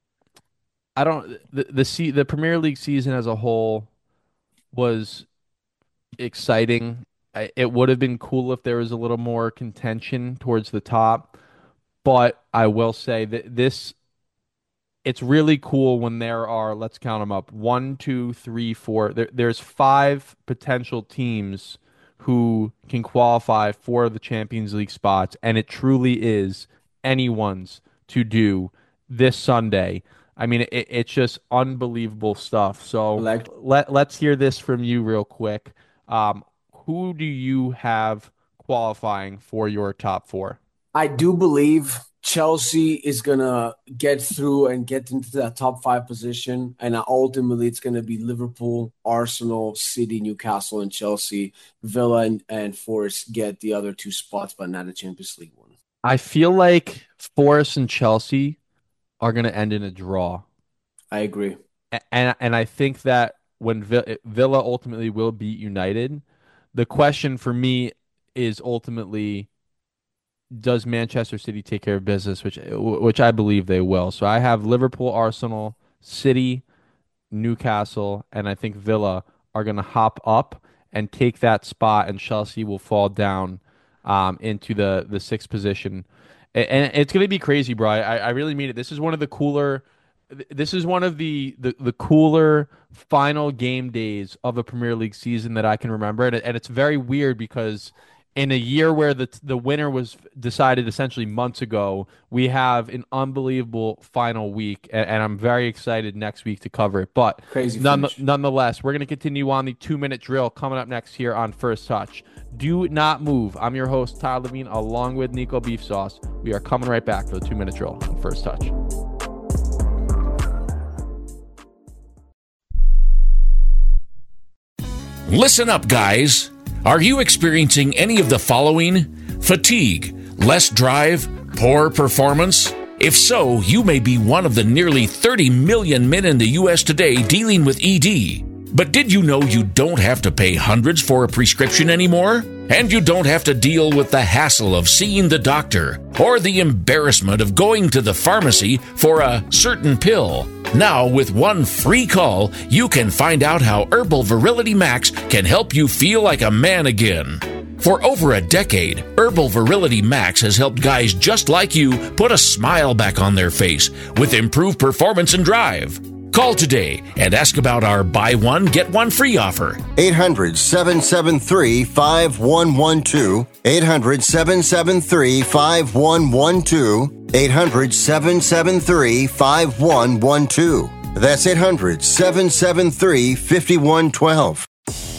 I don't, the, the, the Premier League season as a whole was exciting. I, it would have been cool if there was a little more contention towards the top, but I will say that this, it's really cool when there are, let's count them up, one, two, three, four. There, there's five potential teams who can qualify for the Champions League spots, and it truly is anyone's to do this Sunday. I mean, it, it's just unbelievable stuff. So Elect- let, let's hear this from you real quick. Um, who do you have qualifying for your top four? I do believe Chelsea is going to get through and get into that top five position. And ultimately, it's going to be Liverpool, Arsenal, City, Newcastle, and Chelsea. Villa and, and Forest get the other two spots, but not a Champions League one. I feel like Forest and Chelsea are going to end in a draw. I agree. And, and I think that when Villa ultimately will beat United, the question for me is ultimately, does Manchester City take care of business, which which I believe they will. So I have Liverpool, Arsenal, City, Newcastle, and I think Villa are going to hop up and take that spot, and Chelsea will fall down um, into the, the sixth position. And, and it's going to be crazy, bro. I, I really mean it. This is one of the cooler this is one of the, the, the cooler final game days of a Premier League season that I can remember. And, and it's very weird because in a year where the the winner was decided essentially months ago, we have an unbelievable final week, and, and I'm very excited next week to cover it. But Crazy none, finish. nonetheless, we're going to continue on the two-minute drill coming up next here on First Touch. Do not move. I'm your host, Tyler Levine, along with Nico Beef Sauce. We are coming right back for the two-minute drill on First Touch. Listen up, guys. Are you experiencing any of the following? Fatigue, less drive, poor performance? If so, you may be one of the nearly thirty million men in the U S today dealing with E D. But did you know you don't have to pay hundreds for a prescription anymore? And you don't have to deal with the hassle of seeing the doctor or the embarrassment of going to the pharmacy for a certain pill. Now, with one free call, you can find out how Herbal Virility Max can help you feel like a man again. For over a decade, Herbal Virility Max has helped guys just like you put a smile back on their face with improved performance and drive. Call today and ask about our buy one, get one free offer. eight hundred, seven seven three, five one one two. eight hundred, seven seven three, five one one two. eight hundred, seven seven three, five one one two. That's eight hundred, seven seven three, five one one two.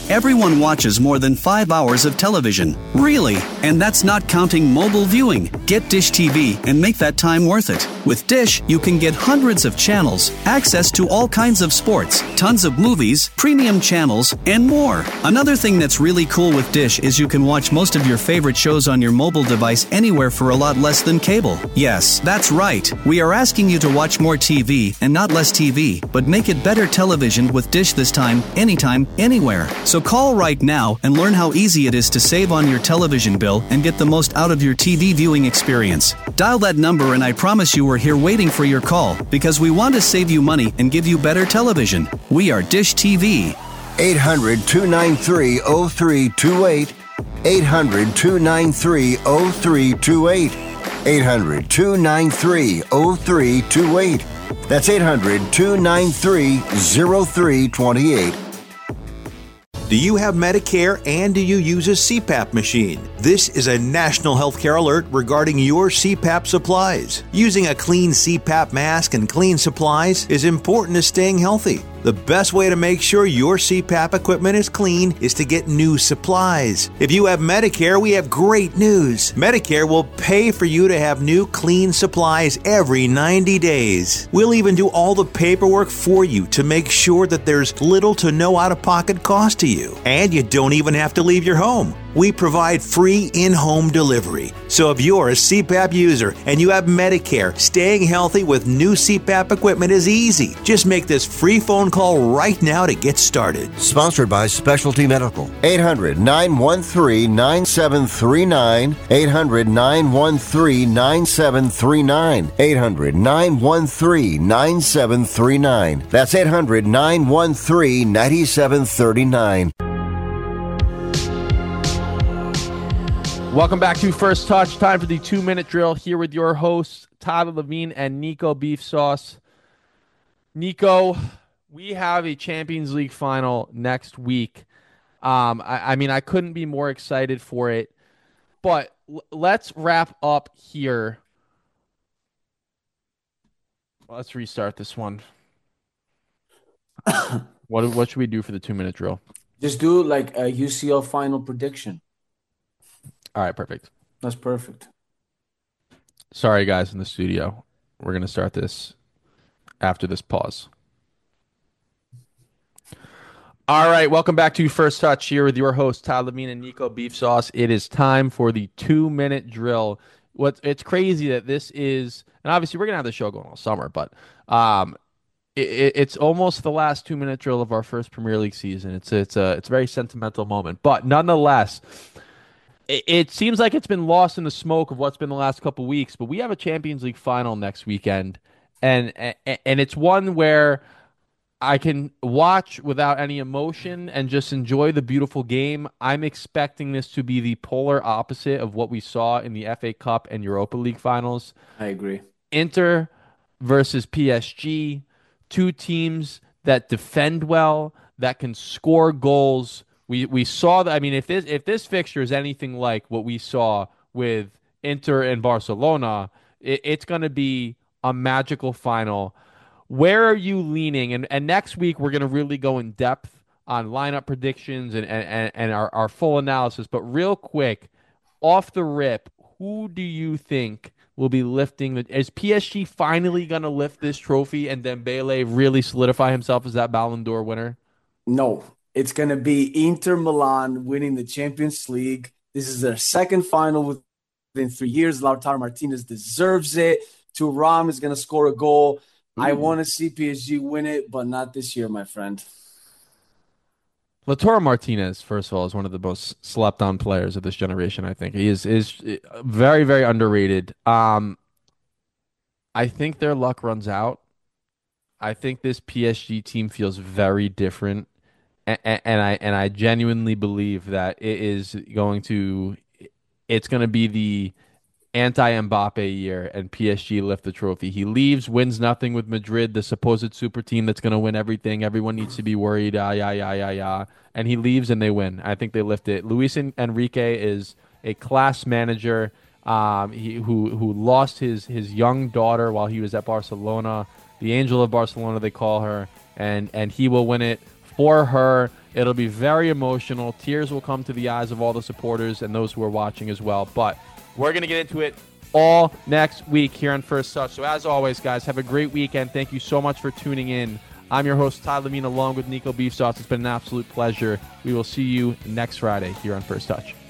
Everyone watches more than five hours of television. Really? And that's not counting mobile viewing. Get Dish T V and make that time worth it. With Dish, you can get hundreds of channels, access to all kinds of sports, tons of movies, premium channels, and more. Another thing that's really cool with Dish is you can watch most of your favorite shows on your mobile device anywhere for a lot less than cable. Yes, that's right. We are asking you to watch more T V and not less T V, but make it better television with Dish this time, anytime, anywhere. So call right now and learn how easy it is to save on your television bill and get the most out of your T V viewing experience. Dial that number and I promise you we're here waiting for your call because we want to save you money and give you better television. We are Dish T V. eight hundred, two nine three, oh three two eight. eight hundred, two nine three, oh three two eight. eight hundred, two nine three, oh three two eight. That's eight hundred, two nine three, oh three two eight. Do you have Medicare and do you use a C PAP machine? This is a national healthcare alert regarding your C PAP supplies. Using a clean C PAP mask and clean supplies is important to staying healthy. The best way to make sure your C PAP equipment is clean is to get new supplies. If you have Medicare, we have great news. Medicare will pay for you to have new clean supplies every ninety days. We'll even do all the paperwork for you to make sure that there's little to no out-of-pocket cost to you. And you don't even have to leave your home. We provide free in-home delivery. So if you're a C PAP user and you have Medicare, staying healthy with new C PAP equipment is easy. Just make this free phone call right now to get started. Sponsored by Specialty Medical. eight hundred, nine one three, nine seven three nine. eight hundred, nine one three, nine seven three nine. eight hundred, nine one three, nine seven three nine. That's eight hundred, nine one three, nine seven three nine. Welcome back to First Touch. Time for the two-minute drill here with your hosts, Tyler Levine and Nico Beef Sauce. Nico, we have a Champions League final next week. Um, I, I mean, I couldn't be more excited for it. But l- let's wrap up here. Let's restart this one. what what should we do for the two-minute drill? Just do like a U C L final prediction. All right, perfect. That's perfect. Sorry, guys, in the studio. We're going to start this after this pause. All right, welcome back to First Touch here with your hosts, Todd Levine and Nico Beef Sauce. It is time for the two-minute drill. What It's crazy that this is, and obviously we're going to have the show going all summer, but um, it, it's almost the last two-minute drill of our first Premier League season. It's, it's, a, it's a very sentimental moment, but nonetheless, it seems like it's been lost in the smoke of what's been the last couple weeks, but we have a Champions League final next weekend, and and it's one where I can watch without any emotion and just enjoy the beautiful game. I'm expecting this to be the polar opposite of what we saw in the F A Cup and Europa League finals. I agree. Inter versus P S G, two teams that defend well, that can score goals. We we saw that. I mean, if this if this fixture is anything like what we saw with Inter and Barcelona, it, it's going to be a magical final. Where are you leaning? And and next week we're going to really go in depth on lineup predictions and and, and our, our full analysis. But real quick, off the rip, who do you think will be lifting the? Is P S G finally going to lift this trophy and Dembele really solidify himself as that Ballon d'Or winner? No. It's going to be Inter Milan winning the Champions League. This is their second final within three years. Lautaro Martinez deserves it. Thuram is going to score a goal. Ooh. I want to see P S G win it, but not this year, my friend. Lautaro Martinez, first of all, is one of the most slept-on players of this generation, I think. He is, is very, very underrated. Um, I think their luck runs out. I think this P S G team feels very different. And, and I and I genuinely believe that it is going to, it's going to be the anti-Mbappe year, and P S G lift the trophy. He leaves, wins nothing with Madrid, the supposed super team that's going to win everything. Everyone needs to be worried. Ah, yeah, yeah, yeah, yeah. And he leaves, and they win. I think they lift it. Luis Enrique is a class manager. Um, he who who lost his his young daughter while he was at Barcelona, the Angel of Barcelona, they call her, and and he will win it for her. It'll be very emotional. Tears will come to the eyes of all the supporters and those who are watching as well. But we're going to get into it all next week here on First Touch. So as always, guys, have a great weekend. Thank you so much for tuning in. I'm your host, Ty Levine, along with Nico Beefsauce. It's been an absolute pleasure. We will see you next Friday here on First Touch.